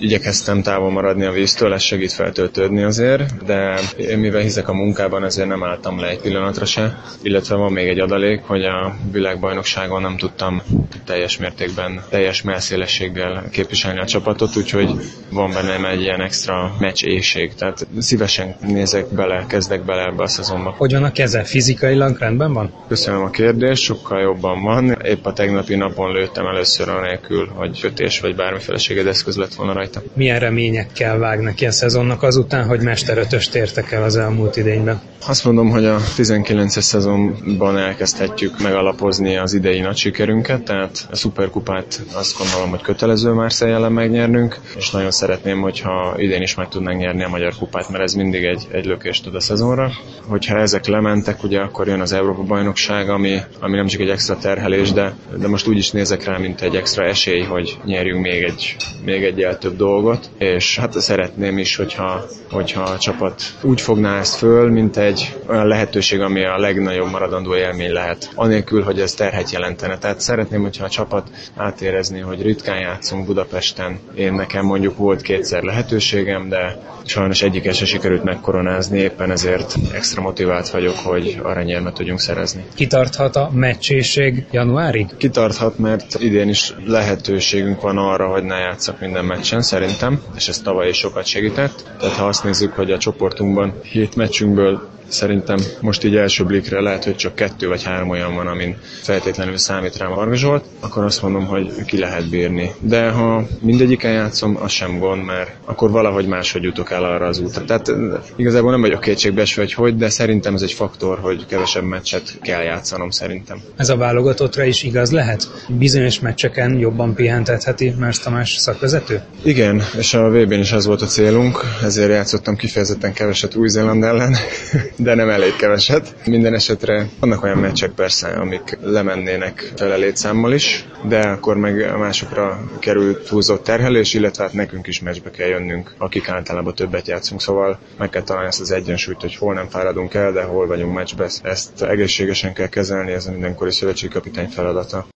Igyekeztem távol maradni a víztől, ez segít feltöltődni azért, de én mivel hiszek a munkában, ezért nem álltam le egy pillanatra se, illetve van még egy adalék, hogy a világbajnokságon nem tudtam teljes mértékben, teljes mellszélességgel képviselni a csapatot, úgyhogy van bennem egy ilyen extra meccs éhség, tehát szívesen kezdek bele ebbe a szezonba. Hogy van a keze? Fizikailag rendben van? Köszönöm a kérdést, sokkal jobban van. Épp a tegnapi napon lőttem először anélkül, hogy kötés vagy bármiféle eszköz lett volna rajta. Milyen reményekkel vág neki a szezonnak azután, hogy mesterötöst értek el az elmúlt idényben? Azt mondom, hogy a 19-es szezonban elkezdhetjük megalapozni az idei nagy sikerünket, tehát a szuperkupát azt gondolom, hogy kötelező Marseille ellen megnyernünk, és nagyon szeretném, hogyha idén is meg tudnánk nyerni a magyar kupát, mert ez mindig egy lökést tud a szezonra. Hogyha ezek lementek, ugye akkor jön az Európa-bajnokság, ami nem csak egy extra terhelés, de most úgy is nézek rá, mint egy extra esély, hogy nyerjünk még egyel több dolgot, és hát szeretném is, hogyha a csapat úgy fogná ezt föl, mint egy olyan lehetőség, ami a legnagyobb maradandó élmény lehet, anélkül, hogy ez terhet jelentene. Tehát szeretném, hogyha a csapat átérezni, hogy ritkán játszunk Budapesten. Nekem mondjuk volt 2 lehetőségem, de sajnos egyikkel se sikerült megkoronázni, éppen ezért extra motivált vagyok, hogy aranyérmet tudjunk szerezni. Kitarthat a meccsészség januárig? Kitarthat, mert idén is lehetőségünk van arra, hogy ne játsszak minden meccsen, szerintem, és ez tavaly is sokat segített. Tehát ha azt nézzük, hogy a csoportunkban 7 meccsünkből szerintem most így első blikre lehet, hogy csak 2 vagy 3 olyan van, amin feltétlenül számít rám Varga Zsolt, akkor azt mondom, hogy ki lehet bírni. De ha mindegyiken játszom, az sem gond, mert akkor valahogy máshogy jutok el arra az útra. Tehát igazából nem vagyok kétségbeesve, hogy, de szerintem ez egy faktor, hogy kevesebb meccset kell játszanom szerintem. Ez a válogatottra is igaz lehet? Bizonyos meccseken jobban pihentetheti Mersz Tamás szakvezető? Igen, és a VB-n is az volt a célunk, ezért játszottam kifejezetten keveset Új-Zéland ellen, de nem elég keveset. Minden esetre vannak olyan meccsek persze, amik lemennének fele létszámmal is, de akkor meg másokra kerül túlzott terhelés, illetve hát nekünk is meccsbe kell jönnünk, akik általában többet játszunk, szóval meg kell találni ezt az egyensúlyt, hogy hol nem fáradunk el, de hol vagyunk meccsbe. Ezt egészségesen kell kezelni, ez a mindenkori szövetségkapitány feladata.